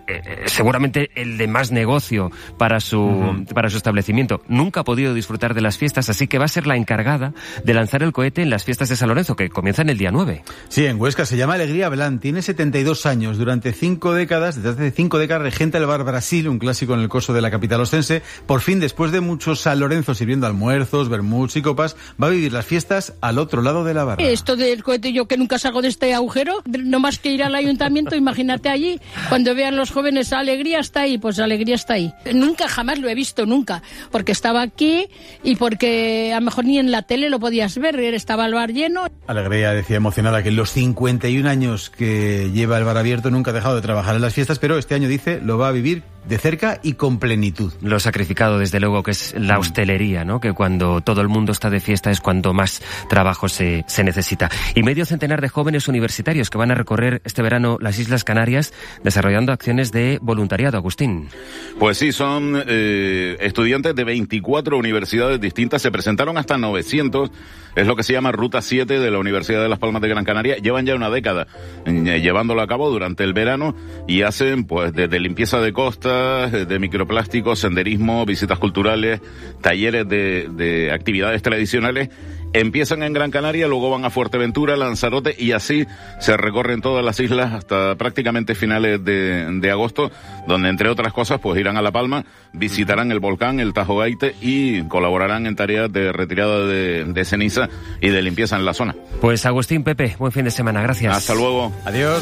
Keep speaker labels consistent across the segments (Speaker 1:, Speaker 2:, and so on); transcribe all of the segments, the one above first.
Speaker 1: seguramente el de más negocio para su establecimiento, nunca ha podido disfrutar de las fiestas, así que va a ser la encargada de lanzar el cohete en las fiestas de San Lorenzo, que comienzan el día 9.
Speaker 2: Sí, en Huesca. Se llama Alegría Belán, tiene 72 años. Durante 5 décadas, desde hace 5 décadas, regenta el Bar Brasil, un clásico en el coso de la capital ostense. Por fin, después de muchos San Lorenzo sirviendo almuerzos, vermuts y copas, va a vivir las fiestas al otro lado de la barra.
Speaker 3: Esto del cohete, yo que nunca salgo de este agujero, no más que ir al ayuntamiento, imagínate allí, cuando vean los jóvenes, Alegría está ahí, pues Alegría está ahí. Nunca, jamás lo he visto, nunca, porque estaba aquí y porque a lo mejor ni en la tele lo podías ver, estaba el bar lleno.
Speaker 2: Alegría decía emocionada que en los 51 años que lleva el bar abierto nunca ha dejado de trabajar en las fiestas, pero este año dice lo va a vivir de cerca y con plenitud.
Speaker 1: Lo sacrificado, desde luego, que es la hostelería, ¿no? Que cuando todo el mundo está de fiesta es cuando más trabajo se necesita. Y medio centenar de jóvenes universitarios que van a recorrer este verano las Islas Canarias desarrollando acciones de voluntariado. Agustín.
Speaker 4: Pues sí, son estudiantes de 24 universidades distintas. Se presentaron hasta 900. Es lo que se llama Ruta 7 de la Universidad de Las Palmas de Gran Canaria. Llevan ya una década llevándolo a cabo durante el verano y hacen pues desde limpieza de costas, de microplásticos, senderismo, visitas culturales, talleres de actividades tradicionales. Empiezan en Gran Canaria, luego van a Fuerteventura, Lanzarote y así se recorren todas las islas hasta prácticamente finales de agosto, donde entre otras cosas pues irán a La Palma, visitarán el volcán, el Tajo Gaite y colaborarán en tareas de retirada de ceniza y de limpieza en la zona.
Speaker 1: Pues Agustín, Pepe, buen fin de semana, gracias.
Speaker 4: Hasta luego.
Speaker 2: Adiós.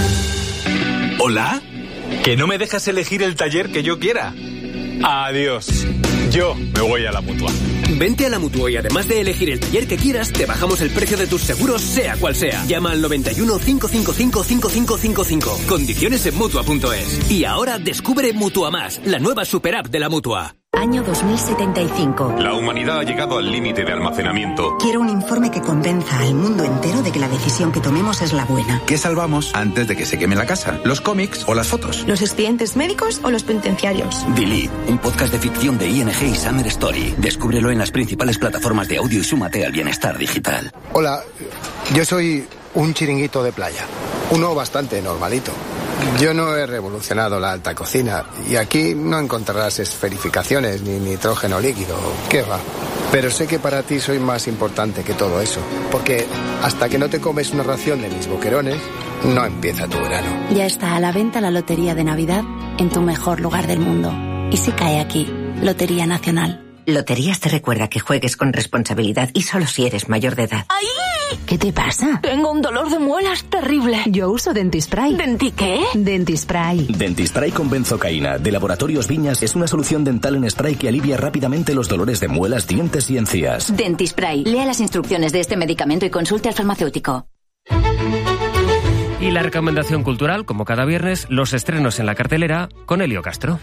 Speaker 5: ¿Hola? ¿Que no me dejas elegir el taller que yo quiera? Adiós. Yo me voy a la Mutua.
Speaker 6: Vente a la Mutua y además de elegir el taller que quieras, te bajamos el precio de tus seguros, sea cual sea. Llama al 91 555 5555. Condiciones en Mutua.es. Y ahora descubre Mutua Más, la nueva super app de la Mutua.
Speaker 7: Año 2075.
Speaker 5: La humanidad ha llegado al límite de almacenamiento.
Speaker 7: Quiero un informe que convenza al mundo entero de que la decisión que tomemos es la buena.
Speaker 8: ¿Qué salvamos antes de que se queme la casa? ¿Los cómics o las fotos?
Speaker 9: ¿Los expedientes médicos o los penitenciarios?
Speaker 6: Delete, un podcast de ficción de ING y Summer Story. Descúbrelo en las principales plataformas de audio y súmate al bienestar digital.
Speaker 10: Hola, yo soy un chiringuito de playa. Uno bastante normalito. Yo no he revolucionado la alta cocina y aquí no encontrarás esferificaciones ni nitrógeno líquido. ¿Qué va? Pero sé que para ti soy más importante que todo eso, porque hasta que no te comes una ración de mis boquerones, no empieza tu verano.
Speaker 11: Ya está a la venta la Lotería de Navidad en tu mejor lugar del mundo. Y si cae aquí, Lotería Nacional.
Speaker 7: Loterías te recuerda que juegues con responsabilidad y solo si eres mayor de edad.
Speaker 11: ¡Ay! ¿Qué te pasa?
Speaker 9: Tengo un dolor de muelas terrible.
Speaker 11: Yo uso Dentispray.
Speaker 9: ¿Denti qué?
Speaker 11: Dentispray.
Speaker 6: Dentispray con benzocaína de Laboratorios Viñas es una solución dental en spray que alivia rápidamente los dolores de muelas, dientes y encías.
Speaker 11: Dentispray. Lea las instrucciones de este medicamento y consulte al farmacéutico.
Speaker 1: Y la recomendación cultural, como cada viernes, los estrenos en la cartelera con Elio Castro.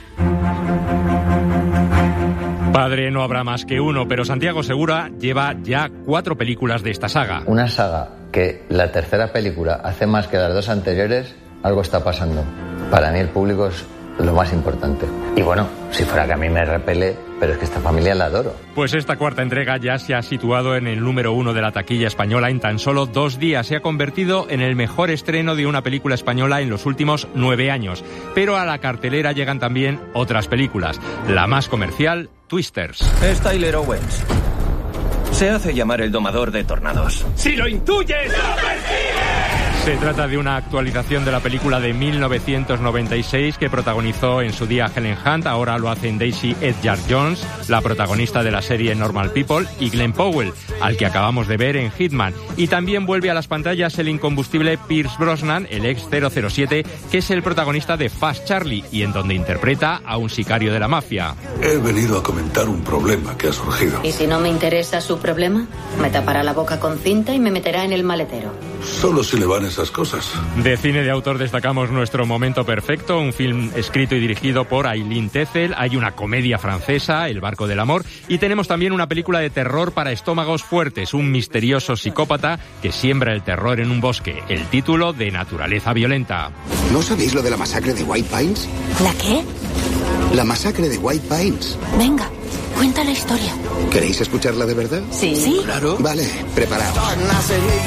Speaker 12: Padre no habrá más que uno, pero Santiago Segura lleva ya 4 películas de esta saga.
Speaker 13: Una saga que la tercera película hace más que las 2 anteriores, algo está pasando. Para mí el público es lo más importante. Y bueno, si fuera que a mí me repele, pero es que esta familia la adoro.
Speaker 12: Pues esta 4ª entrega ya se ha situado en el número 1 de la taquilla española en tan solo 2 días. Se ha convertido en el mejor estreno de una película española en los últimos 9 años. Pero a la cartelera llegan también otras películas. La más comercial, Twisters.
Speaker 14: Es Tyler Owens. Se hace llamar el domador de tornados.
Speaker 12: ¡Si lo intuyes, lo persigues! Se trata de una actualización de la película de 1996 que protagonizó en su día Helen Hunt, ahora lo hacen Daisy Edgar-Jones, la protagonista de la serie Normal People, y Glenn Powell, al que acabamos de ver en Hitman. Y también vuelve a las pantallas el incombustible Pierce Brosnan, el ex 007, que es el protagonista de Fast Charlie y en donde interpreta a un sicario de la mafia.
Speaker 15: He venido a comentar un problema que ha surgido.
Speaker 16: ¿Y si no me interesa su problema? Me tapará la boca con cinta y me meterá en el maletero.
Speaker 15: Solo si le van esas cosas.
Speaker 12: De cine de autor destacamos Nuestro Momento Perfecto, un film escrito y dirigido por Aileen Tessel. Hay una comedia francesa, El Barco del Amor, y tenemos también una película de terror para estómagos fuertes, un misterioso psicópata que siembra el terror en un bosque. El título, de naturaleza violenta.
Speaker 17: ¿No sabéis lo de la masacre de White Pines?
Speaker 11: ¿La qué?
Speaker 17: La masacre de White Pines.
Speaker 11: Venga, cuenta la historia.
Speaker 17: ¿Queréis escucharla de verdad?
Speaker 11: Sí.
Speaker 17: Claro. Vale, preparaos.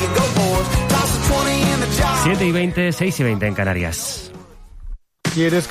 Speaker 1: 7:20, 6:20 en Canarias.
Speaker 2: ¿Quieres